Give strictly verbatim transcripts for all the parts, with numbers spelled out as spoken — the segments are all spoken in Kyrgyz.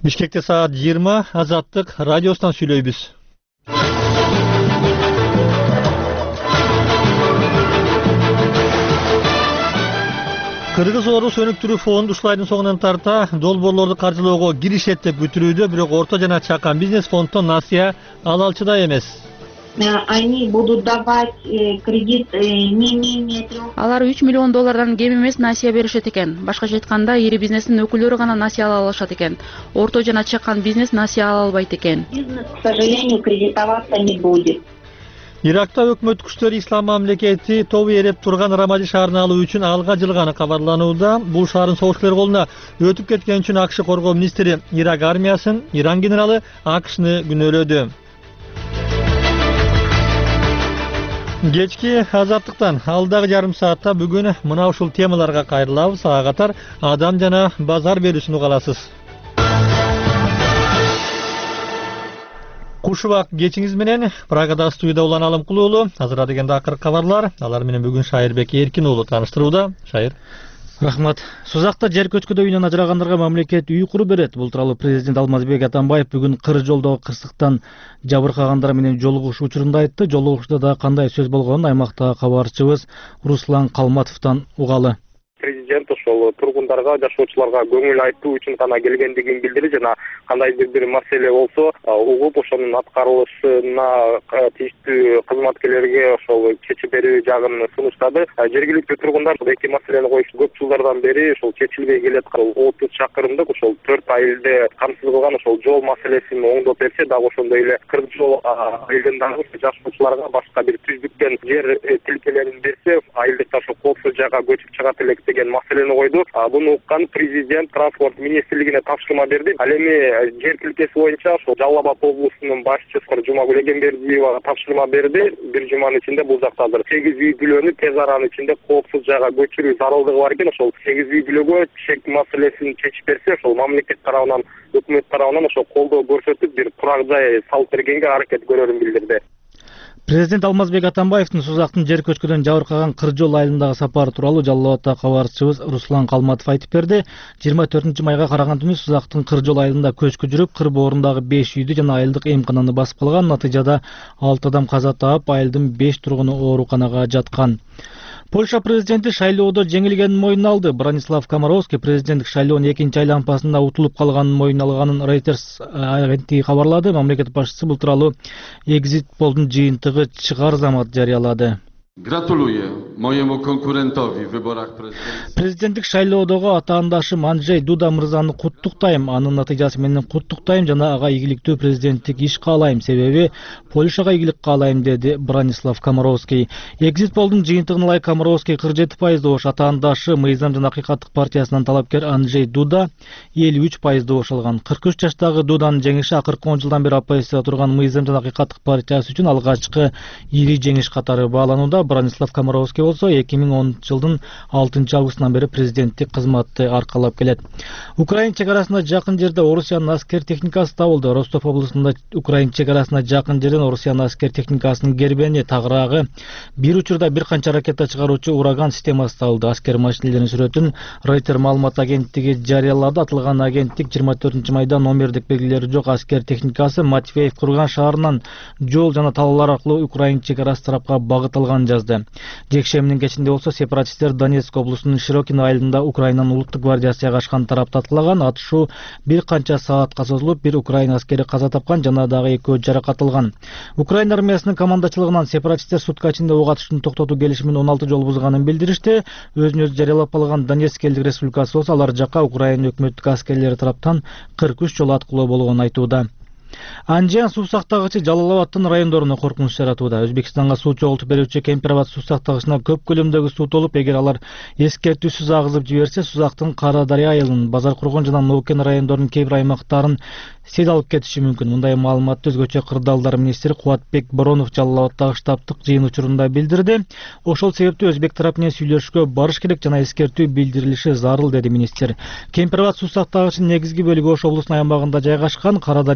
Бишкекте саат жыйырма, Азаттык радиосунан сүйлөйбүз. Кыргыз Орус өнүктүрүү фонду ушул айдын соңунан тарта долбоорлорду каржылоого киришет деп күтүлүүдө, бирок орто жана чакан бизнес фонддон насыя ала алчудай эмес. Они будут давать кредит не менее трех. Алар үч миллион доллардан кем эмес насыя беришет экен. Башкача айтканда, ири бизнестин өкүлдөрү гана насыя ала алышат экен. Орто жана чакан бизнес насыя ала албайт экен. Бизнес, к сожалению, кредитоваться не будет. Иракта өкмөт күчтөрү ислам мамлекети тобу ээреп турган Рамади шаарын алуу үчүн алга жылганы кабарланууда. Бул шаардын согушчулар колуна өтүп кеткен үчүн АКШ коргоо министри Ирак армиясын, Иран генералы АКШны күнөөлөдү. Кечки Азаттыктан алдагы жарым саатта бүгүн мына ушул темаларга кайрылабыз. Ага катар адам жана базар берүүсүн угаласыз. Кушубак кечиңиз менен Прагада студияда Улан Алымкул уулу. Азыр дегенде акыркы кабарлар. Алар менен бүгүн Шайырбек Эркин уулу тааныштырууда. Шайыр. Рахмат. Сузакта жер көчкүдө үйүнөн ажырагандарга мамлекет үй куруп берет. Бул тууралуу президент Алмазбек Атамбаев бүгүн кыр жолдогу кырсыктан жабыркагандар менен жолугушуу учурунда айтты. Жолугушууда да кандай сөз болгонун аймактагы кабарчыбыз Руслан Калматовдон угалы. Президент ошол тургундарга, жашоочуларга көңүл айтуу үчүн гана келгендигин билдирди жана кандайдыр бир маселе болсо угуп ошонун аткарылышына тийиштүү кызматкерлерге ошол чечип берүү жагын сунуштады. Жергиликтүү тургундар эки маселени коюшту көп жылдардан бери ошол чечилбей келаткан отуз чакырымдык ошол төрт айылды камсыз кылган ошол жол маселесин оңдоп берсе, дагы ошондой эле кырк жол айылындагы жашоочуларга башка бир түздүктөн жер тилкелерин берсе, айылдыкта ошол коопсуз жайга көчүп чыгат элек деген маселени койду. Буну уккан президент транспорт министрлигине тапшырма берди. Ал эми жер тилкеси боюнча ошол Жалал Абад облусунун башчысы Жумагүл Эгембердиева тапшырма берди. Бир жуманын ичинде бул жакта сегиз үй бүлөнү тез аранын ичинде коопсуз жайга көчүрүү зарылдыгы бар экен. Ошол сегиз үй бүлөгө чек маселесин чечип берсе, ошол мамлекет тарабынан, өкмөт тарабынан ошол колдоо көрсөтүп бир турак жай салып бергенге аракет көрөрүн билдирди. Президент Алмазбек Атамбаевдин Сузактын жер көчкүдөн жабыркаган кыр жол айылындагы сапары тууралуу Жалал Абадта кабарчыбыз Руслан Калматов айтып берди. жыйырма төртүнчү майга караган түнү Сузактын кыр жол айылында көчкү жүрүп, кыр боорундагы беш үйдү жана айылдык эмкананы басып калган. Натыйжада алты адам каза таап, айылдын беш тургуну ооруканага жаткан. Польша президенти шайлоодо жеңилгенин мойнуна алды. Бронислав Комаровский президенттик шайлоонун экинчи айланпасында утулуп калганын мойнуна алганын Reuters агенттиги кабарлады. Мамлекет башчысы бул тууралуу Exit Poll'дун жыйынтыгы чыгар замат жарыялады. Gratuluję mojemu konkurentowi w wyborach prezydenckich. Президенттик шайлоодогу атаандашым Анджей Дуда мырзаны куттуктайм. Анын натыйжасы менен куттуктайм жана ага ийгиликтүү президенттик иш каалайм. Себеби Польшага ийгилик каалайм, деди Бронислав Комаровский. Exit Poll'дун жыйынтыгына ылайык Комаровский кырк жети пайыз добуш, атаандашы Мыйзам жана акыйкаттык партиясынан талапкер Анджей Дуда элүү үч пайыз добуш алган. кырк үч жаштагы Дуданын жеңиши акыркы он жылдан бери оппозицияда турган Мыйзам жана акыйкаттык партиясы үчүн алгачкы ири жеңиш катары бааланууда. Бронислав Комаровский болсо эки миң онунчу жылдын алтынчы августунан бери президенттик кызматты аркалап келет. Украина чегарасына жакын жерде Орусиянын аскер техникасы табылды. Ростов облусунда Украина чегарасына жакын жерден Орусиянын аскер техникасынын гербени, тагыраагы, бир учурда бир канча ракета чыгаруучу ураган системасы табылды. Аскер машинелеринин сүрөтүн Reuters маалымат агенттиги жарыялады. Атылган агенттик жыйырма төртүнчү майда номердик белгилери жок аскер техникасы Матвеев курган шаарынан жол жана талаалар аркылуу Украина чегарасы тарапка багыт алган жазды. Жекшембинин кечинде болсо сепаратисттер Донецк облусунун Широкино айылында Украинанын улуттук гвардиясына кашкан тарапты атылаган. Атышуу бир канча саатка созулуп, бир Украина аскери каза тапкан жана дагы экөө жаракат алган. Украина армиясынын командачылыгынан сепаратисттер сутка ичинде ок атышууну токтотуу келишимин он алты жолу бузганын билдиришти. Өзүн өзү жарыялап алган Донецк элдик республикасы болсо алар жакка Украина өкмөттүк аскерлери тараптан кырк үч жолу аткылоо болгонун айтууда. Анжан суу сактагычы Жалал Абадтын райондоруна коркунуч жаратууда. Өзбекстанга суу чогултуп берүүчү Кемпирабад суу сактагычына көп көлөмдөгү суу толуп, эгер алар эскертүүсүз агызып жиберсе, Сузактын Кара Дарыя айылынын, Базар Кургон жана Ноокен райондорунун кээ бир аймактарын сел алып кетиши мүмкүн. Мындай маалыматты өзгөчө кырдаалдар министри Кубатбек Боронов Жалал Абадтагы штабтык жыйын учурунда билдирди. Ошол себептүү өзбек тарап менен сүйлөшүүгө барыш керек жана эскертүү билдирилиши зарыл, деди министр. Кемпирабад суу сактагычынын негизги бөлүгү Ош облусунун аймагында жайгашкан. Кара Дарыя суусуна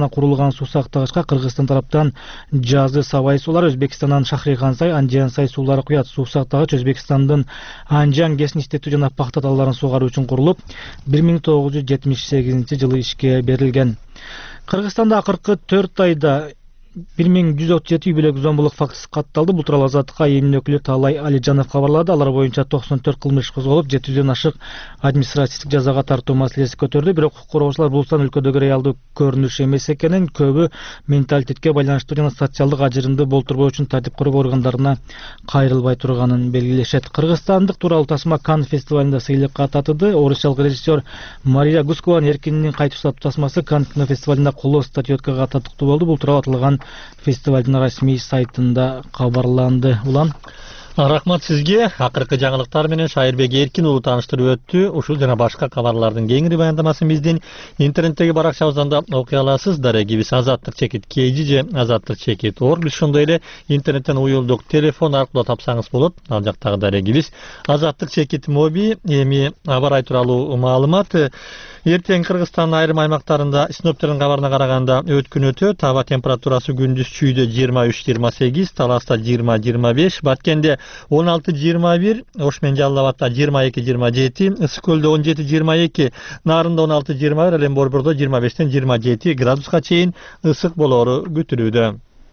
жана курулган суу сактагычка Кыргызстан тараптан жазы сабай суулар, Өзбекстандан Шахрикансай, Анжансай суулары куят. Суу сактагыч Өзбекстандын Анжан КЭС институту жана пахта талаарын сугаруу үчүн курулуп, бир миң тогуз жүз жетимиш сегизинчи жылы ишке берилген. Кыргызстанда акыркы төрт айда бир миң жүз отуз жети үй бүлөк зомбулук фактысы катталды. Бул тууралуу Азаттыкка эми өкүлү Таалай Алижанов кабарлады. Алар боюнча токсон төрт кылмыш козголуп, жети жүздөн ашык административдик жазага тартуу маселеси көтөрүлдү. Бирок укук коргоочулар бул сан өлкөдөгү реалдуу көрүнүш эмес экенин, көбү менталитетке байланыштуу жана социалдык ажырымды болтурбоо үчүн тартип коргоо органдарына кайрылбай турганын белгилешет. Кыргызстандык тууралуу тасма Канн фестивалында сыйлыкка татыды. Орусиялык режиссер Мария Гускованын Эркиндин кайтуу тасмасы Канн кинофестивалында коло статуэткага татыктуу болду. Бул тууралуу аталган фестивалдын расмий сайтында кабарланды. Улан Рахмат сизге. Акыркы жаңылыктар менен Шайырбек Эркин уулу тааныштырып өттү. Ушул жана башка кабарлардын кеңири баяндамасын биздин интернеттеги баракчабыздан да окуй аласыз. Дарегибиз азаттык чекит kg же азаттык чекит орг. Биз ошондой эле интернеттен уюлдук телефон аркылуу тапсаңыз болот. Ал жактагы дарегибиз азаттык чекит моби. Эми аба ырайы тууралуу маалымат. Эртең Кыргызстандын айрым аймактарында синоптиктердин кабарына караганда өткүн өтөт. Аба температурасы күндүз чүйдө жыйырма үч жыйырма сегиз, Таласта жыйырма жыйырма беш, Баткенде он алты жыйырма бир, Ош менен Жалал Абадта жыйырма эки жыйырма жети, Ысык көлдө он жети жыйырма эки, Нарында он алты жыйырма бир, Элен Борбордо жыйырма бештен жыйырма жети градуска чейин ысык болоору күтүлүүдө.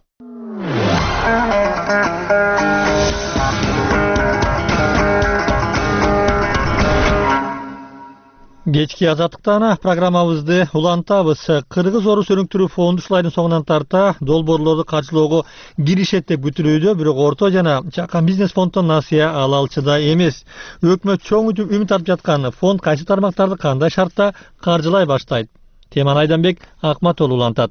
Кечки азаттыктан программабызды улантабыз. Кыргыз Орус өнүктүрүү фонду ушул айдын соңунан тарта долбоорлорду каржылоого киришет деп күтүлүүдө, бирок орто жана чакан бизнес фонддон насыя ала алчыда эмес. Өкмөт чоң үмүт артып жаткан фонд кайсы тармактарды кандай шартта каржылай баштайт? Теманы Айданбек Акматоğlu улантат.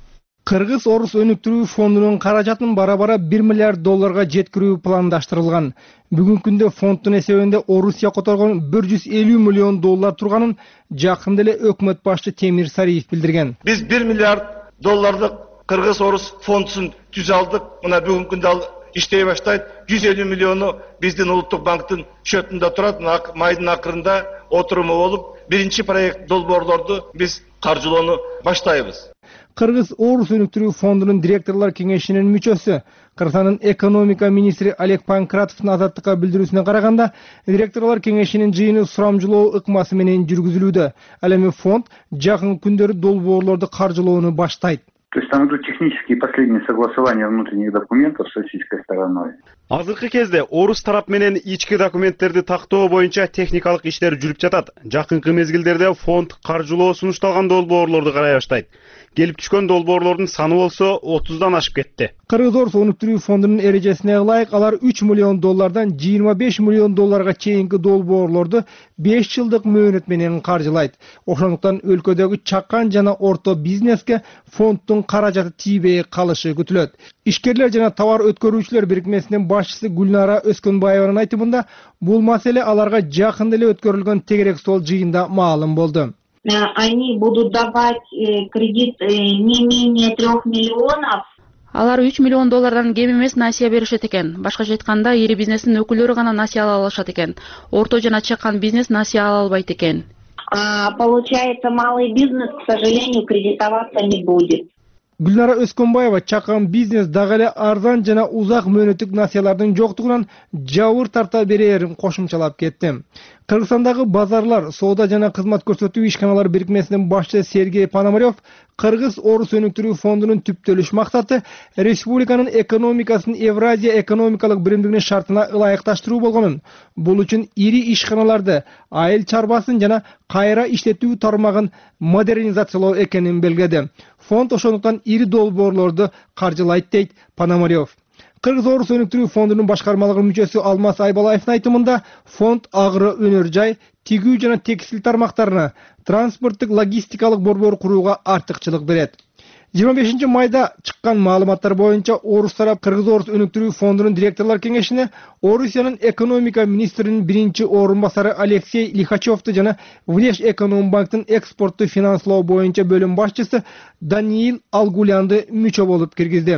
Кыргыз Орус өнүктүрүү фондунун каражатын бара-бара бир миллиард долларга жеткирүү пландаштырылган. Бүгүнкү күндө фонддун эсебинде Орусия которгон бир жүз элүү миллион доллар турганын жакында эле өкмөт башчы Темир Сариев билдирген. Биз бир миллиард доллардык Кыргыз Орус фондун түзө алдык. Мына бүгүнкү күндө ал иштей баштайт. жүз элүү миллиону биздин улуттук банктын счетунда турат. Майдын акырында отуруму болуп, биринчи проект долбоорлорду биз каржылоону баштайбыз. Кыргыз Орус өнүктүрүү фондунун директорлор кеңешинин мүчөсү, Кыргызстандын экономика министри Олег Панкратовдун Азаттыкка билдирүүсүнө караганда, директорлор кеңешинин жыйыны сурамжылоо ыкмасы менен жүргүзүлүүдө. Ал эми фонд жакын күндөрү долбоорлорду каржылоону баштайт. То есть там идут технические последние согласования внутренних документов с российской стороной. Азыркы кезде Орус тарап менен ички документтерди тактоо боюнча техникалык иштер жүрүп жатат. Жакынкы мезгилдерде фонд каржылоо сунушталган долбоорлорду карай баштайт. Келип түшкөн долбоорлордун саны болсо отуздан ашып кетти. Кыргыз Орус өнүктүрүү фондунун эрежесине ылайык алар үч миллион доллардан жыйырма беш миллион долларга чейинки долбоорлорду беш жылдык мөөнөт менен каржылайт. Ошондуктан өлкөдөгү чакан жана орто бизнеске фонддун каражаты тийбей калышы күтүлөт. Ишкерлер жана товар өткөрүүчүлөр бирикмесинин башчысы Гүлнара Өскөнбаеванын айтымында, бул маселе аларга жакында эле өткөрүлгөн тегерек стол жыйында маалым болду. Они будут давать кредит не менее трех миллионов. Алар үч миллион доллардан кем эмес насыя беришет экен. Башкача айтканда, ири бизнестин өкүлдөрү гана насыя ала алышат экен. Орто жана чакан бизнес насыя ала албайт экен. Получается, малый бизнес, к сожалению, кредитоваться не будет. Гүлнара Өскөнбаева чакан бизнес дагы эле арзан жана узак мөөнөттүк насыялардын жоктугунан жабыр тарта берерин кошумчалап кетти. Кыргызстандагы базарлар, соода жана кызмат көрсөтүү ишканалары бирикмесинин башчысы Сергей Пономарев Кыргыз Орус өнүктүрүү фондунун түптөлүш максаты республиканын экономикасын Евразия экономикалык биримдигинин шартына ылайыкташтыруу болгонун, бул үчүн ири ишканаларды, айыл чарбасын жана кайра иштетүү тармагын модернизациялоо экенин белгиледи. Фонд ошондуктан ири долбоорлорду каржылайт дейт Пономарев. Кыргыз Орус өнүктүрүү фондунун башкармалык мүчөсү Алмаз Айбалаевдин айтымында, фонд агро өнөр жай, тигүү жана текстиль тармактарына транспорттук логистикалык борбор курууга артыкчылык берет. жыйырма бешинчи майда чыккан маалыматтар боюнча Орус тарап Кыргыз Орус өнүктүрүү фондунун директорлор кеңешине Орусиянын экономика министринин биринчи орун басары Алексей Лихачевду жана Внешэкономбанктын экспортту финанслоо боюнча бөлүм башчысы Даниил Алгулянды мүчө болуп киргизди.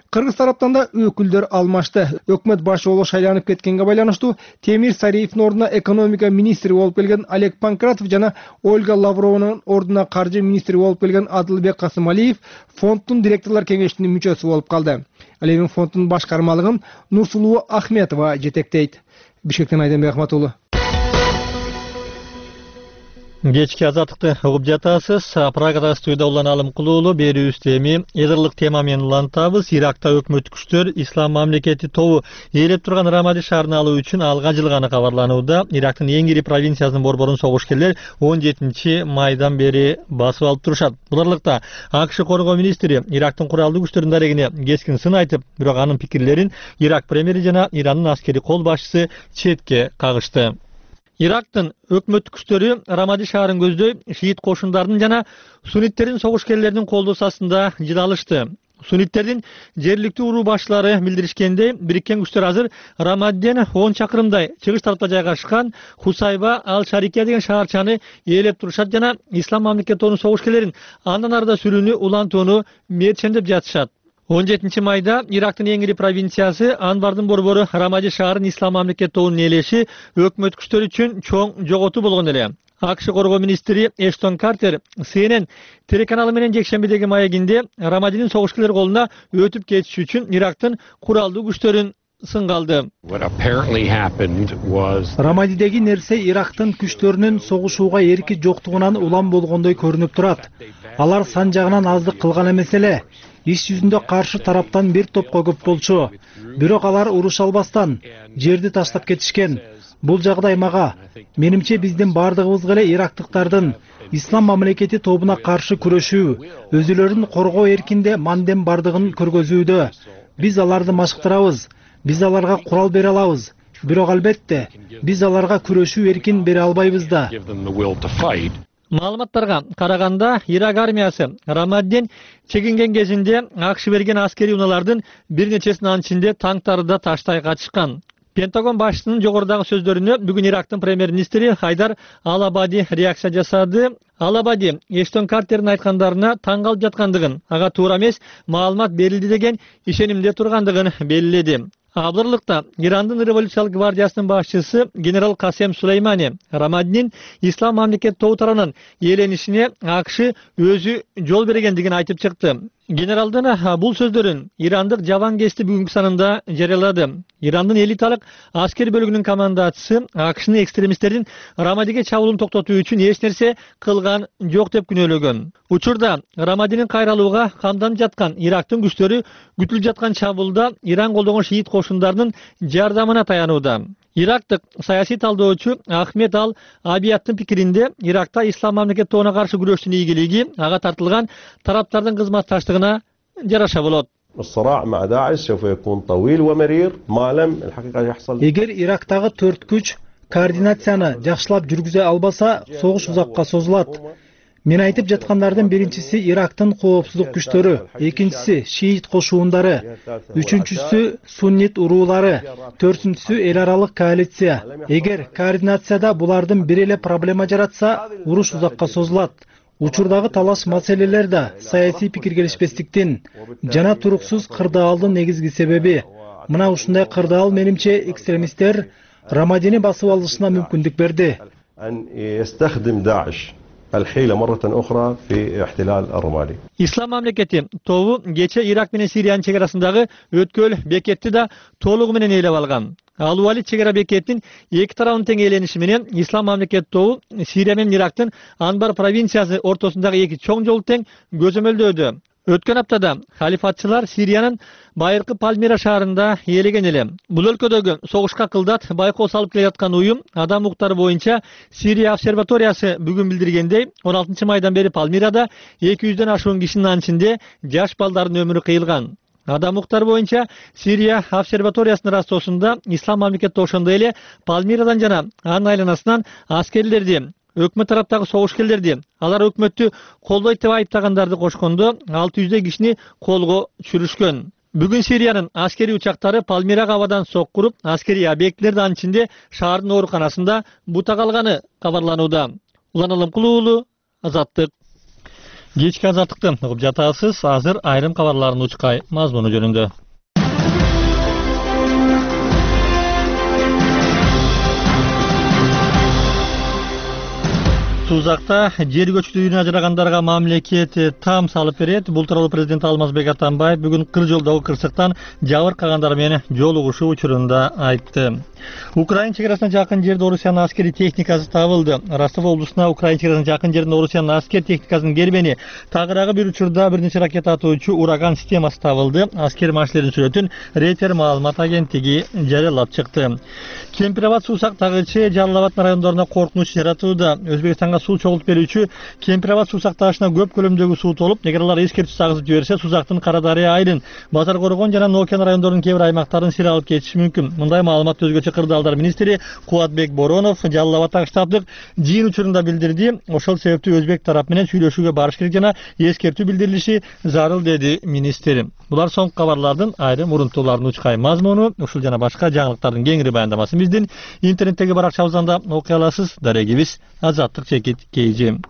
Кыргыз тараптан да өкүлдөр алмашты. Өкмөт башы болуп шайланып кеткенге байланыштуу Темир Сариевдин ордуна экономика министри болуп келген Олег Панкратов жана Ольга Лаврованын ордуна каржы министри болуп келген Адылбек Касымалиев фонддун директорлор кеңешинин мүчөсү болуп калды. Ал эми фонддун башкармалыгын Нурсулуу Ахметова жетектейт. Бишкектен Айденбек Ахматуллу. Кечки азаттыкты угуп жатасыз. Прагада студияда улан Алым Кулуулу берүүбүздө эми эдирлик тема менен улантабыз. Иракта өкмөттүк күчтөр ислам мамлекети тобу ээлеп турган Рамади шаарын алуу үчүн алга жылганы кабарланууда. Ирактын эң ири провинциясынын борборун согушкерлер он жетинчи майдан бери басып алып турушат. Буларлыкта АКШ коргоо министри Ирактын куралдуу күчтөрүнүн дарегине кескин сын айтып, бирок анын пикирлерин Ирак премьери жана Ирандын аскери кол башчысы четке кагышты. Ирактын өкмөттүк күчтөрү Рамади шаарын көздөй шиит кошундардын жана сунниттердин согушкерлеринин колдоосу астында жыдалышты. Сунниттердин жергиликтүү уруу башчылары билдиришкендей, бириккен күчтөр азыр Рамадиден он чакырымдай чыгыш тарапта жайгашкан Хусайба ал-Шарикия деген шаарчаны ээлеп турушат жана ислам мамлекети тобунун согушкерлерин андан арда сүрүүнү улантууну мерчендеп жатышат. он жетинчи майда Ирактын эң ири провинциясы Анбардын борбору Рамади шаарын ислам мамлекети тобунун ээлеши өкмөт күчтөр үчүн чоң жоготуу болгон эле. АКШ коргоо министри Эштон Картер Си Эн Эн телеканалы менен жекшембидеги маегинде Рамадинин согушкерлер колуна өтүп кетиши үчүн Ирактын куралдуу күчтөрүн сынга алды. Рамадидеги нерсе Ирактын күчтөрүнүн согушууга эрки жоктугунан улам болгондой көрүнүп турат. Алар сан жагынан аздык кылган эмес эле. Иш жүзүндө каршы тараптан бир топко көп болчу. Бирок алар уруша албастан жерди таштап кетишкен. Бул жагдай мага, менимче биздин бардыгыбызга эле ирактыктардын ислам мамлекети тобуна каршы күрөшүү, өзүлөрүн коргоо эркинде мандем бардыгын көргөзүүдө. Биз аларды машыктырабыз, биз аларга курал бере алабыз. Бирок албетте, биз аларга күрөшүү эркин бере албайбыз да. Маалыматтарга караганда, Ирак армиясы Рамадиден чегинген кезинде АКШ берген аскери унаалардын бир нечесинин анын ичинде танктары да таштай качышкан. Пентагон башчысынын жогорудагы сөздөрүнө бүгүн Ирактын премьер-министри Хайдар Ал-Абади реакция жасады. Ал-Абади Эштон Картердин айткандарына таң калып жаткандыгын, ага туура эмес маалымат берилди деген ишенимде тургандыгын белгиледи. Абдырлыкта Ирандын революциялык гвардиясынын башчысы генерал Касем Сулеймани Рамадинин ислам мамлекети тобу тарабынан ээленишине АКШ өзү жол бергендигин айтып чыкты. Генералдын бул сөздөрүн ирандык жабан кести бүгүнкү санында жарыялады. Ирандын элиталык аскер бөлүгүнүн командачысы АКШнын экстремисттердин Рамадиге чабуулун токтотуу үчүн эч нерсе кылган жок деп күнөөлөгөн. Учурда Рамадинин кайралууга камданып жаткан Ирактын күчтөрү күтүлүп жаткан чабуулда Иран колдогон шиит кошундардын жардамына таянууда. Ирактык саясий талдоочу Ахмед Ал-Абияттын пикиринде Иракта ислам мамлекети тобуна каршы күрөштүн ийгилиги ага тартылган тараптардын кызматташтыгына жараша болот. Эгер Ирактагы төрт күч координацияны жакшылап жүргүзө албаса, согуш узакка созулат. Мен айтып жаткандардын биринчиси Ирактын коопсуздук күчтөрү, экинчиси шиит кошуундары, үчүнчүсү суннит уруулары, төртүнчүсү эл аралык коалиция. Эгер координацияда булардын бир эле проблема жаратса, уруш узакка созулат. Учурдагы талаш маселелер да саясий пикир келишпестиктин жана туруксуз кырдаалдын негизги себеби. Мына ушундай кырдаал менимче экстремисттер Рамадини басып алышына мүмкүндүк берди. الحيلة مرة أخرى في احتلال الرمادي. İslam мамлекети тобу кече Ирак менен Сириянын чек арасындагы өткөл бекетти да толугу менен ээлеп алган. Ал Уали чек ара бекеттин эки тарабынын тең ээлениши менен Ислам мамлекети тобу Сирия менен Ирактын Анбар провинциясы ортосундагы эки чоң жолду тең көзөмөлдөөдө. Өткөн аптада халифатчылар Сириянын байыркы Пальмира шаарында ээлеген эле. Бул өлкөдөгү согушка кылдат байкоо салып келе жаткан уюм адам укуктары боюнча Сирия обсерваториясы бүгүн билдиргендей, он алтынчы майдан бери Пальмирада эки жүздөн ашуун кишинин анын ичинде жаш балдардын өмүрү кыйылган. Адам укуктары боюнча Сирия обсерваториясынын растоосунда Ислам мамлекети ошондой эле Пальмирадан жана анын айланасынан аскерлерди, өкмөт тараптагы согушкерлерди, алар өкмөттү колдойт деп айыптагандарды кошкондо алты жүздөй кишини колго түшүрүшкөн. Бүгүн Сириянын аскери учактары Пальмирага абадан соккуруп, аскери объектилерди анын ичинде шаардын ооруканасында бута калганы кабарланууда. Улан Алымкулуу, Азаттык. Кечки азаттыкты угуп жатасыз. Азыр айрым кабарлардын учкай мазмуну жөнүндө. Сузакта жер көчтүүнү ажырагандарга мамлекет там салып берет. Бул тууралуу президент Алмазбек Атамбаев бүгүн кыр жолдогу кырсыктан жабыркагандар менен жолугушуу учурунда айтты. Украина чегарасына жакын жерде Орусиянын аскери техникасы табылды. Ростов облусуна Украина чегарасына жакын жерде Орусиянын аскер техникасынын кербени тагыраагы бир учурда бир нече ракета атуучу ураган системасы табылды. Аскер машиналердин сүрөтүн Рейтер маалымат агенттиги жарыялап чыкты. Кемпирабад суусактагычы Жалал Абад райондоруна коркунуч жаратууда. Өзбекстанга суу чогултуп берүүчү Кемпирабад суусак ташына көп көлөмдөгү суу толуп, эгер алар эскертүү сагызып жиберсе, Сузактын Карадария айылын, Базар Коргон жана Ноокен райондорунун кээ бир аймактарын сир алып кетиши мүмкүн. Мындай маалыматты өзгөчө кырдаалдар министри Кубатбек Боронов Жалал Абадтагы штабдык жыйын учурунда билдирди. Ошол себептүү өзбек тарап менен сүйлөшүүгө барыш керек жана эскертүү билдирилиши зарыл, деди министр. Булар соңку кабарлардын айрым урунтуулардын учкай мазмуну. Ушул жана башка жаңылыктардын кеңири баяндамасын биздин интернеттеги баракчабыздан окуй аласыз. Дарегибиз Азаттык чекит кейжи.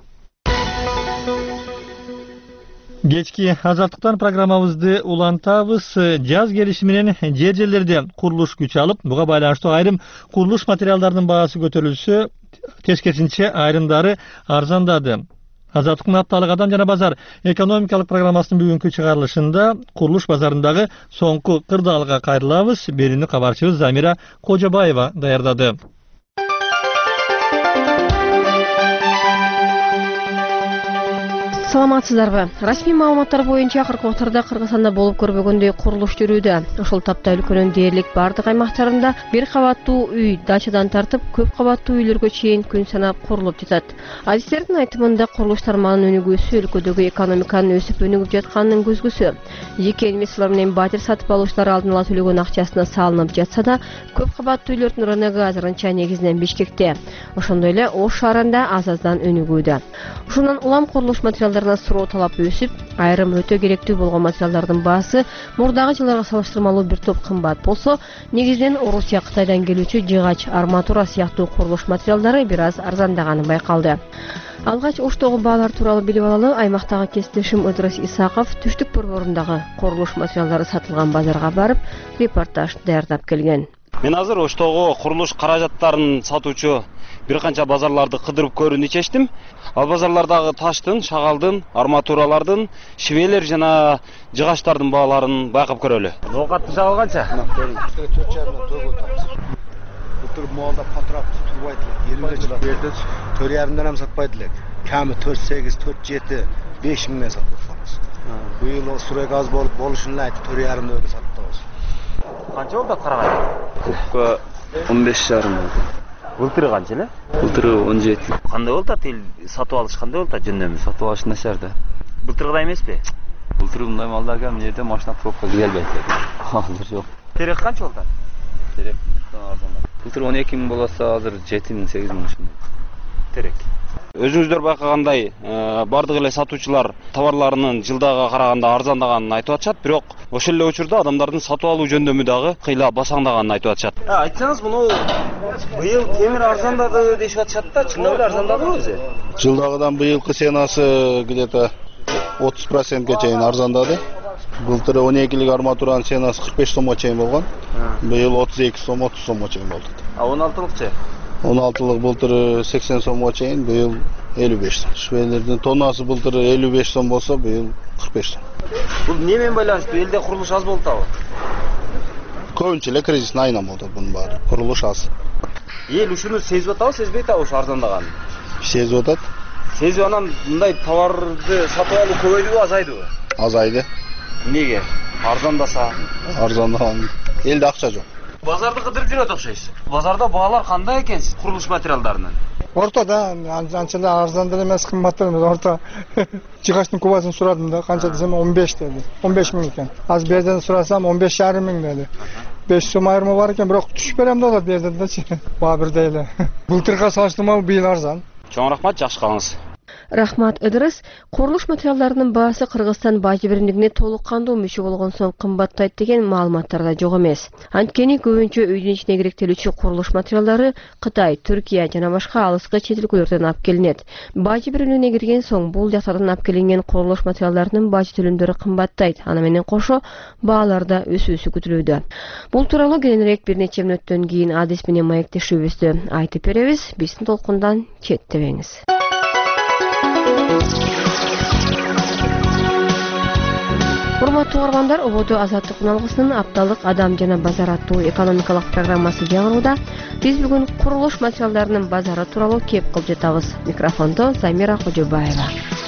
Кечки Азаттыктан программабызды улантабыз. Жаз келиши менен жер жерлерде курулуш күч алып, буга байланыштуу айрым курулуш материалдарынын баасы көтөрүлсө, тескерисинче айрымдары арзандады. Азаттыктын апталык адам жана базар экономикалык программасынын бүгүнкү чыгарылышында курулуш базарындагы соңку кырдаалга кайрылабыз. Берүүнү кабарчыбыз Замира Кожобаева даярдады. Саламатсыздарбы? Расмий маалыматтар боюнча кыргызстанда Кыргызстанда болуп көрбөгөндөй курулуш жүрүүдө. Ошол тапта өлкөнүн дээрлик бардык аймактарында бир кабаттуу үй дачадан тартып көп кабаттуу үйлөргө чейин күн санап курулуп жатат. Адистердин айтымында курулуш тармагынын өнүгүүсү өлкөдөгү экономиканын өсүп өнүгүп жатканынын көзгүсү. Жеке инвесторлор менен батир сатып алуучулар алдын ала төлөгөн акчасына салынып жатса да, көп кабаттуу үйлөрдүн рыногу азырынча негизинен Бишкекте. Ошондой эле Ош шаарында аз-аздан өнүгүүдө. Ушундан улам курулуш материалдарына суроо талап өсүп, айрым өтө керектүү болгон материалдардын баасы мурдагы жылдарга салыштырмалуу бир топ кымбат болсо, негизинен Орусия, Кытайдан келүүчү жыгач, арматура сыяктуу курулуш материалдары бир аз арзандаганы байкалды. Алгач Оштогу баалар тууралуу билип алалы, аймактагы кесиптешим Ыдырыс Исаков түштүк борборундагы курулуш материалдары сатылган базарга барып, репортаж даярдап келген. Мен азыр Оштогу курулуш каражаттарын сатуучу бир канча базарларды кыдырып көрүүнү чечтим. Ал базарлардагы таштын, шагалдын, арматуралардын, швелер жана жыгачтардын бааларын байкап көрөлү. Ноокаттын шагалы канча? төрт жарымдан төргө отабыз. Бутур моалда патрап турбайт элүү берди. төрт жарымдан ham сатпайт элек. Ками төрт сегиз, төрт жети, беш миңден сатып атабыз. Быйыл сурек аз болуп болушун айтып төрт жарымдан эле сатып атабыз. Канча болду карагай? Көпкө он беш жарым болду. Былтыры канча эле? Былтыры он жети. Кандай болду ат эл сатып алыш кандай болду жөндөмү? Сатып алыш начар да. Былтыргыдай эмеспи? Былтыры мындай малдарга эмне жерде машина пробка кире албайт элек. Азыр жок. Терек канча болду? Терек арзан. Былтыр он эки миң болса, азыр жети миң, сегиз миң ушундай. Терек. Өзүңүздөр байкагандай, бардык эле сатуучулар товарларынын жылдага караганда арзандаганын айтып атышат, бирок ошол эле учурда адамдардын сатып алуу жөндөмү дагы кыйла басаңдаганын айтып атышат. Айтсаңыз, муну быйыл темир арзандады дешип атышат да, чындап эле арзандадыбы өзү? Жылдагыдан быйылкы ценасы где-то отуз процентке чейин арзандады. Былтыр он экилик арматуранын ценасы кырк беш сомго чейин болгон. Быйыл отуз эки сом, отуз сомго чейин болду. А он алтылыкчы? он алтылык былтыр сексен сомго чейин, быйыл элүү беш сом. Швелердин тоннасы былтыр элүү беш сом болсо, быйыл кырк беш сом. Бул эмне менен байланыштуу? Элде курулуш аз болуп атабы? Көбүнчө эле кризистин айынан болду бунун баары. Курулуш аз. Эл ушуну сезип атабы, сезбейт атабы ушу арзандаганын? Сезип атат. Сезип анан мындай товарды сатып алуу көбөйдүбү, азайдыбы? Азайды. Эмнеге? Арзандаса? Арзандаган. Элде акча жок. Базарды кыдырып жүрөт окшойсуз. Базарда баалар кандай экен курулуш материалдарынын? Ортада, анча да арзан деле эмес, кымбат деле эмес, орто. Жыгачтын кубасын сурадым да, канча десем он беш деди. он беш миң экен. Азыр берден сурасам он беш жарым миң деди. беш сом айырмы бар экен, бирок түшүп берем да берден дечи. Баа бирдей эле. Былтырга салыштырмалуу быйыл арзан. Чоң рахмат, жакшы калыңыз. Рахмат Ыдырыс. Курулуш материалдарынын баасы Кыргызстан бажы биримдигине толук кандуу мүчө болгон соң кымбаттайт деген маалыматтарда жок эмес. Анткени көбүнчө үйдүн ичине керектелүүчү курулуш материалдары Кытай, Түркия жана башка алыскы чет өлкөлөрдөн алып келинет. Бажы биримдигине кирген соң бул жактардан алып келинген курулуш материалдарынын бажы төлөмдөрү кымбаттайт. Аны менен кошо бааларда өсүүсү күтүлүүдө. Бул тууралуу кийинирээк бир нече мүнөттөн кийин адис менен маектешүүбүздө айтып беребиз. Биздин толкундан четтебеңиз. Урматтуу угармандар, Ободо азаттык уналгысынын апталык Адам жана базар аттуу экономикалык программасы жаңырууда. Биз бүгүн курулуш материалдарынын базары тууралуу кеп кылып жатабыз. Микрофондо Замира Кожобаева.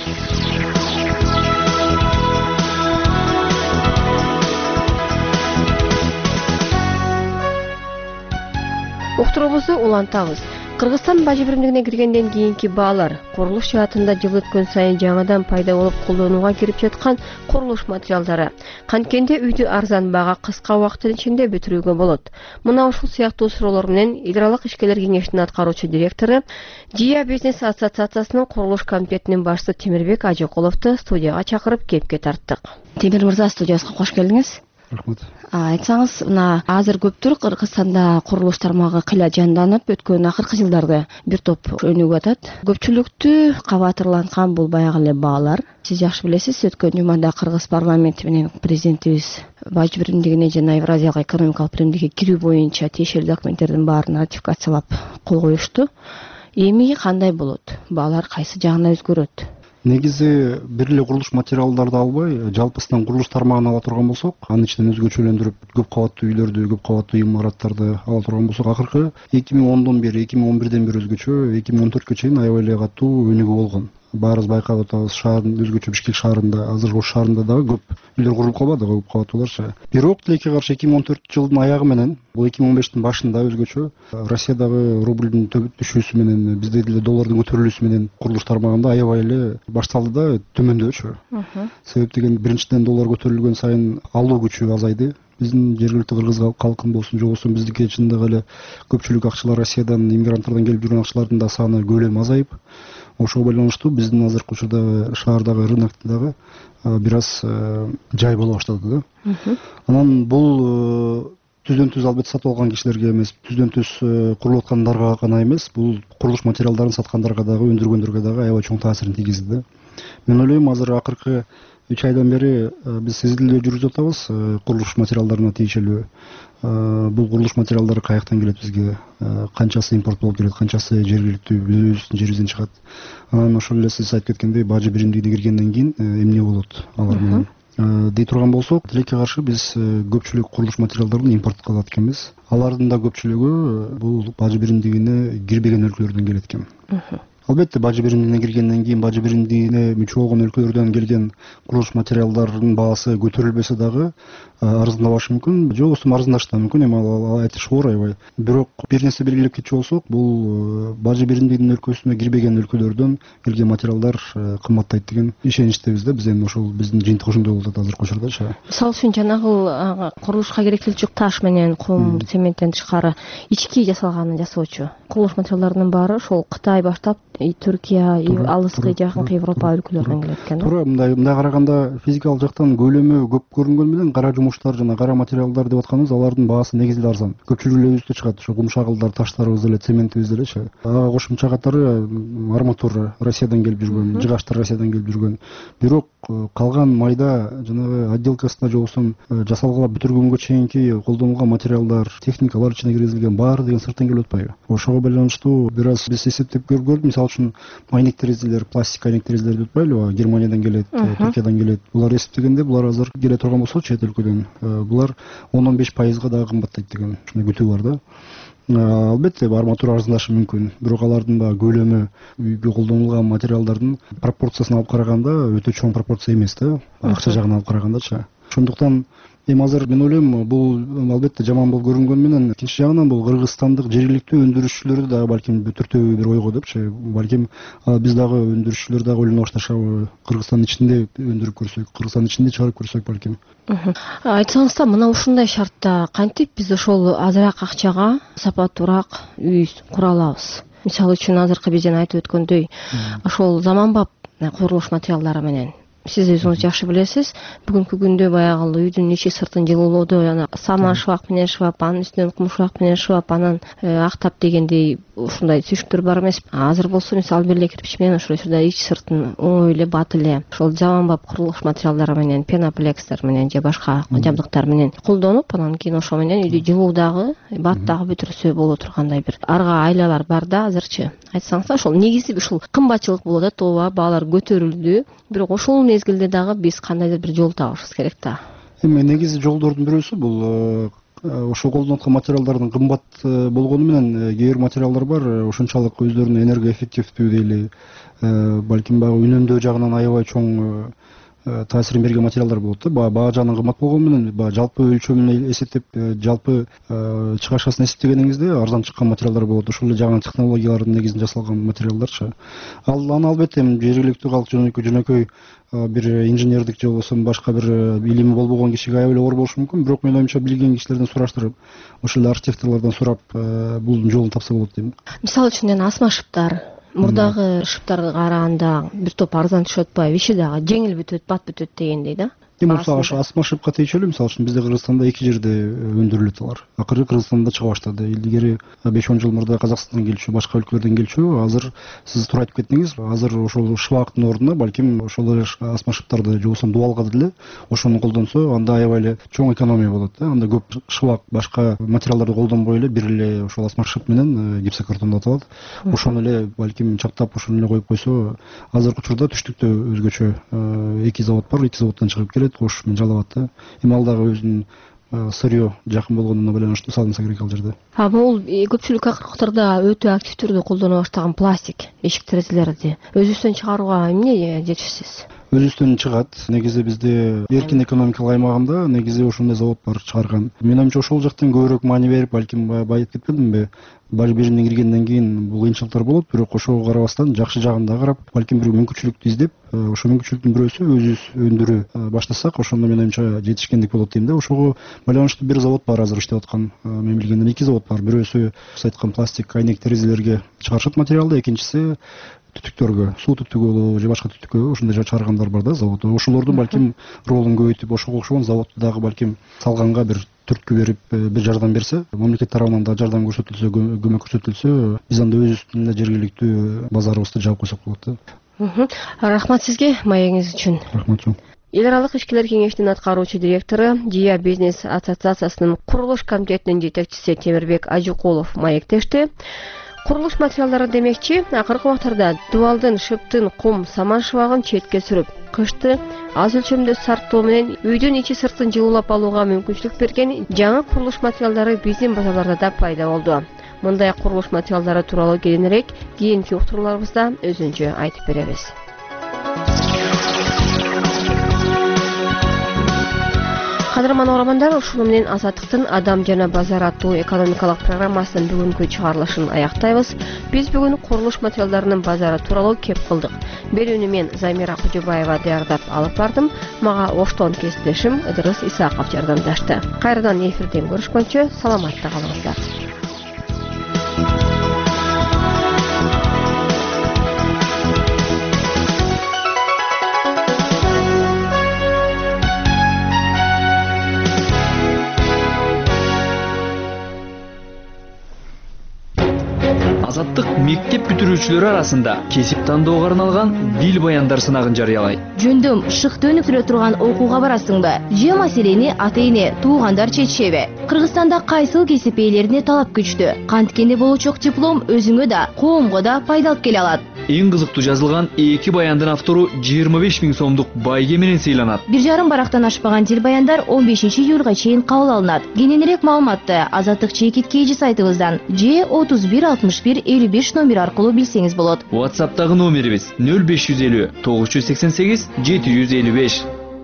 Уктуруубузду улантабыз. Кыргызстан бажы биримдигине киргенден кийинки баалар курулуш жаатында жыл өткөн сайын жаңадан пайда болуп колдонууга кирип жаткан курулуш материалдары. Канткенде үйдү арзан баага кыска убакыттын ичинде бүтүрүүгө болот. Мына ушул сыяктуу суроолор менен Идралык ишкерлер кеңешинин аткаруучу директору, Жия бизнес ассоциациясынын курулуш комитетинин башчысы Темирбек Ажыкуловду студияга чакырып кепке тарттык. Темир мырза, студиябызга кош келдиңиз. Рахмат. Айтсаңыз, мына азыр көптүр Кыргызстанда курулуш тармагы кыйла жанданып, өткөн акыркы жылдарда бир топ өнүгүп атат. Көпчүлүктү кабатырланткан бул баягы эле баалар. Сиз жакшы билесиз, өткөн жумада Кыргыз парламенти менен президентибиз бажы биримдигине жана Евразиялык экономикалык биримдикке кирүү боюнча тиешелүү документтердин баарын ратификациялап кол коюшту. Эми кандай болот? Баалар кайсы жагына өзгөрөт? Негизи бир эле курулуш материалдарды албай, жалпысынан курулуш тармагын ала турган болсок, анын ичинен өзгөчөлөндүрүп, көп кабаттуу үйлөрдү, көп кабаттуу имараттарды ала турган болсок, акыркы эки миң ондон бери, эки миң он бирден бери өзгөчө, эки миң он төрткө чейин аябай эле катуу өнүгүү болгон. Баарыбыз байкап атабыз, шаардын өзгөчө Бишкек шаарында, азыр Ош шаарында дагы көп үйлөр курулуп калбады, көп кабаттууларчы. Бирок тилекке каршы эки миң он төртүнчү жылдын аягы менен, бул эки миң он бештин башында өзгөчө Россиядагы рубльдин түшүүсү менен, бизде деле доллардын көтөрүлүүсү менен курулуш тармагында аябай эле башталды да төмөндөчү. Себеп деген биринчиден доллар көтөрүлгөн сайын алуу күчү азайды. Биздин жергиликтүү кыргыз калкын болсун, же болбосо биздики чындыгы эле көпчүлүк акчалар Россиядан, иммигранттардан келип жүргөн акчалардын да саны көлөмү азайып, ошого байланыштуу биздин азыркы учурдагы шаардагы рынокту дагы бир аз жай боло баштады да. Анан бул түздөн түз албетте сатып алган кишилерге эмес, түздөн түз курулуп аткандарга гана эмес, бул курулуш материалдарын саткандарга дагы, өндүргөндөргө дагы аябай чоң таасирин тийгизди да. Мен ойлойм, азыр акыркы үч айдан бери биз сезилдөө жүргүзүп атабыз курулуш материалдарына тиешелүү. Бул курулуш материалдары каяктан келет бизге, канчасы импорт болуп келет, канчасы жергиликтүү өзүбүздүн жерибизден чыгат. Анан ошол эле сиз айтып кеткендей, бажы биримдигине киргенден кийин эмне болот алар менен дей турган болсок, тилекке каршы биз көпчүлүк курулуш материалдарын импорт кылат экенбиз. Алардын да көпчүлүгү бул бажы биримдигине кирбеген өлкөлөрдөн келет экен. Албетте бажы биримдигине киргенден кийин бажы биримдигине мүчө болгон өлкөлөрдөн келген курулуш материалдардын баасы көтөрүлбөсө дагы арзандабашы мүмкүн, же болбосо арзандашы да мүмкүн, эми ал айтыш оор аябай. Бирок бир нерсе белгилеп кетчү болсок, бул бажы биримдигинин өлкөсүнө кирбеген өлкөлөрдөн келген материалдар кымбаттайт деген ишеничтебиз да. Биз эми ошол биздин жыйынтык ошондой болуп атат азыркы учурдачы. Мисалы үчүн жанагы курулушка керектелүүчү таш менен кум, цементтен тышкары ички жасалганын жасоочу курулуш материалдарынын баары ошол Кытай баштап Түркия, алыскы жакынкы Европа өлкөлөрүнөн келет экен. Туура, мындай мындай караганда физикалык жактан көлөмү көп көрүнгөн менен кара жумуштар жана кара материалдар деп атканыбыз, алардын баасы негизи арзан. Көпчүлүгү элебизде чыгат, ошо кумшагылдар, таштарыбыз деле, цементибиз делечи. Ага кошумча катары арматура Россиядан келип жүргөн, жыгачтар Россиядан келип жүргөн. Бирок калган майда жанагы отделкасына же болбосо жасалгыла бүтүргөнгө чейинки колдонулган материалдар, техникалар ичине киргизилген баары деген сырттан келип атпайбы? Ошого байланыштуу бир аз биз эсептеп көргөнбүз. Мисалы үчүн айнек терезелер, пластик айнек терезелер деп атпайлыбы? Германиядан келет, Түркиядан келет. Булар эсептегенде булар азыр келе турган болсо чет өлкөдөн, булар он он беш пайызга дагы кымбаттайт деген ушундай күтүү бар да. Албетте арматура арзандашы мүмкүн, бирок алардын да көлөмү үйгө колдонулган материалдардын пропорциясын алып караганда өтө чоң пропорция эмес да, акча жагынан алып карагандачы. Ошондуктан эми азыр мен ойлойм, бул албетте жаман болуп көрүнгөн менен, экинчи жагынан бул кыргызстандык жергиликтүү өндүрүшчүлөрдү дагы балким түртөбү бир ойго депчи, балким биз дагы өндүрүшчүлөр дагы ойлоно башташабы, Кыргызстандын ичинде өндүрүп көрсөк, Кыргызстандын ичинде чыгарып көрсөк балким. Айтсаңыз да, мына ушундай шартта кантип биз ошол азыраак акчага сапаттуураак үй кура алабыз? Мисалы үчүн азыркы бизден айтып өткөндөй, ошол заманбап курулуш материалдары менен сиз өзүңүз жакшы билесиз, бүгүнкү күндө баягы үйдүн ичи сыртын жылуулоодо жана саман шыбак менен шыбап, анын үстүнөн кум шыбак менен шыбап, анан актап дегендей ушундай түшүктөр бар эмес. Азыр болсо мисалы бир эле кирпич менен ошол учурда ичи сыртын оңой эле бат эле ошол заманбап курулуш материалдары менен, пеноплексер менен же башка жабдыктар менен колдонуп, анан кийин ошо менен үйдү жылуу дагы, бат дагы бүтүрсө боло тургандай бир арга айлалар бар да азырчы. Айтсаңыз, ошол негизи ушул кымбатчылык болот да, тооба баалар көтөрүлдү, бирок ошол мезгилде дагы биз кандайдыр бир жол табышыбыз керек да. Эми негизи жолдордун бирөөсү бул ошол колдонуп аткан материалдардын кымбат болгону менен кээ бир материалдар бар, ошончалык өздөрүнүн энергоэффективдүү дейли, балким баягы үнөмдөө жагынан аябай чоң таасирин берген материалдар болот да. Баа жагынан кымбат болгону менен баягы жалпы өлчөмүн эсептеп, жалпы чыгашасын эсептегениңизде арзан чыккан материалдар болот. Ошол эле жаңы технологиялардын негизинде жасалган материалдарчы. Ал аны албетте жергиликтүү калк жөнөкөй жөнөкөй бир инженердик же болбосо башка бир билими болбогон кишиге аябай эле оор болушу мүмкүн. Бирок менин оюмча билген кишилерден сураштырып, ошол эле архитекторлордон сурап, бул жолун тапса болот дейм. Мисалы үчүн асма шыптар, мурдагы шыптарга караганда бир топ арзан түшүп атпайбы, иши дагы жеңил бүтөт, бат бүтөт дегендей да. Эми ошо асма шыпка тийчү эле, мисалы үчүн бизде Кыргызстанда эки жерде өндүрүлөт алар. Акыры Кыргызстанда чыга баштады. Илгери беш он жыл мурда Казакстандан келчү, башка өлкөлөрдөн келчү. Азыр сиз туура айтып кеттиңиз, азыр ошол шыбактын ордуна балким ошол эле асма шыптарды же болбосо дубалга деле ошону колдонсо, анда аябай эле чоң экономия болот да. Анда көп шыбак, башка материалдарды колдонбой эле бир эле ошол асма шып менен гипсокартон деп аталат. Ошону эле балким чаптап ошону эле коюп койсо, азыркы учурда түштүктө өзгөчө эки завод бар, эки заводдон чыгып келет. Кош мен жалап атты. Эми ал дагы өзүнүн сырьё жакын болгонуна байланыштуу салынса керек ал жерде. А бул көпчүлүк акыркытарда өтө актив түрдө колдоно баштаган пластик эшик терезелерди өзүбүздөн чыгарууга эмне жетишсиз? Өзүбүздөн чыгат. Негизи бизде эркин экономикалык аймагында негизи ошондой завод бар чыгарган. Мен оюмча ошол жактан көбүрөөк маани берип, балким байып кетпедимби? Бир бирине киргенден кийин бул кыйынчылыктар болот, бирок ошого карабастан жакшы жагын да карап, балким бир мүмкүнчүлүктү издеп, ошо мүмкүнчүлүктүн бирөөсү өзүбүз өндүрө баштасак, ошондо мен оюмча жетишкендик болот дейм да. Ошого байланыштуу бир завод бар азыр иштеп аткан. Мен билгенден эки завод бар. Бирөөсү сайткан пластик айнек терезелерге чыгарышат материалды, экинчиси түтүктөргө, суу түтүгү же башка түтүккө ошондой чыгаргандар бар да завод. Ошолордун балким ролун көбөйтүп, ошого окшогон заводду дагы балким салганга бир түрткү берип, бир жардам берсе, мамлекет тарабынан да жардам көрсөтүлсө, көмөк көрсөтүлсө, биз анда өзүбүздүн эле жергиликтүү базарыбызды жаап койсок болот да. Рахмат сизге маегиңиз үчүн. Рахмат чоң. Эл аралык ишкерлер кеңешинин аткаруучу директору, Жия бизнес ассоциациясынын курулуш комитетинин жетекчиси Темирбек Ажыкулов маектешти. Курулуш материалдары демекчи, акыркы убактарда дубалдын, шыптын, кум, саман шыбагын четке сүрүп, кышты аз өлчөмдө сарттоо менен үйдүн ичи сыртын жылуулап алууга мүмкүнчүлүк берген жаңы курулуш материалдары биздин базарларда да пайда болду. Мындай курулуш материалдары тууралуу кийинирээк кийинки уктурууларыбызда өзүнчө айтып беребиз. Кадырман угармандар, ушуну менен Азаттыктын Адам жана базар аттуу экономикалык программасынын бүгүнкү чыгарылышын аяктайбыз. Биз бүгүн курулуш материалдарынын базары тууралуу кеп кылдык. Берүүнү мен Замира Кужубаева даярдап алып бардым. Мага оштон кесиптешим Ыдырыс Исаков жардамдашты. Кайрадан эфирден көрүшкөнчө саламатта калыңыздар. Азаттык мектеп бүтүрүүчүлөрү арасында кесип тандоого арналган дил баяндар сынагын жарыялайт. Жөндөм шыкты өнүктүрө турган окууга барасыңбы? Же маселени ата-эне, туугандар чечишеби? Кыргызстанда кайсыл кесип ээлерине талап күчтүү? Канткенде болочок диплом өзүңө да, коомго да пайда алып келе алат. Эң кызыктуу жазылган эки баяндын автору жыйырма беш миң сомдук байге менен сыйланат. Бир жарым барактан ашпаган дил баяндар он бешинчи июлга чейин кабыл алынат. Кененирээк маалыматты Азаттык чекит кейжи сайтыбыздан же отуз бир алтымыш бир элүү беш номер аркылуу билсеңиз болот. WhatsApp'тагы номерибиз нөл беш жүз элүү тогуз жүз сексен сегиз жети жүз элүү беш.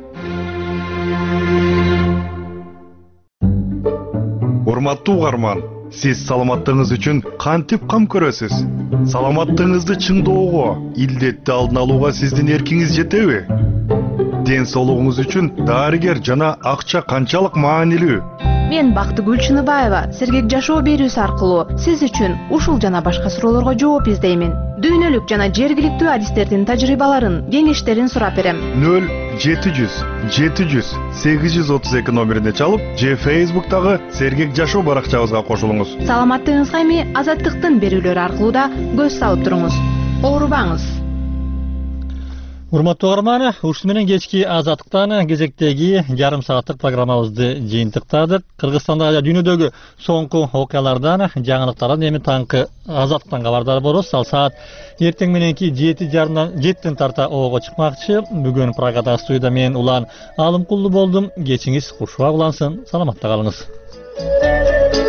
Урматтуу угарман, сиз саламаттыгыңыз үчүн кантип кам көрөсүз? Саламаттыгыңызды чыңдоого, илдетти алдын алууга сиздин эркиңиз жетеби? Ден соолугуңуз үчүн дарыгер жана акча канчалык маанилүү? Мен Бактыгүл Чыныбаева сергек жашоо берүүсү аркылуу сиз үчүн ушул жана башка суроолорго жооп издеймин. Дүйнөлүк жана жергиликтүү адистердин тажрыйбаларын, кеңештерин сурап берем. нөл жети жүз жети жүз сегиз жүз отуз эки номерине чалып, же Facebook'тагы Сергек жашоо баракчабызга кошулуңуз. Саламаттыгыңызга эми Азаттыктын берүүлөрү аркылуу да көз салып туруңуз. Оорубаңыз. Урматтуу угарман, ушуну менен кечки Азаттыктан кезектеги жарым сааттык программабызды жыйынтыктадык. Кыргызстанда жана дүйнөдөгү соңку окуялардан, жаңылыктардан эми таңкы Азаттыктан кабардар болобуз. Ал саат эртең мененки жети жарымдан жеттен тарта оого чыкмакчы. Бүгүн Прагада студияда мен Улан Алымкулду болдум. Кечиңиз кушуа улансын. Саламатта калыңыз.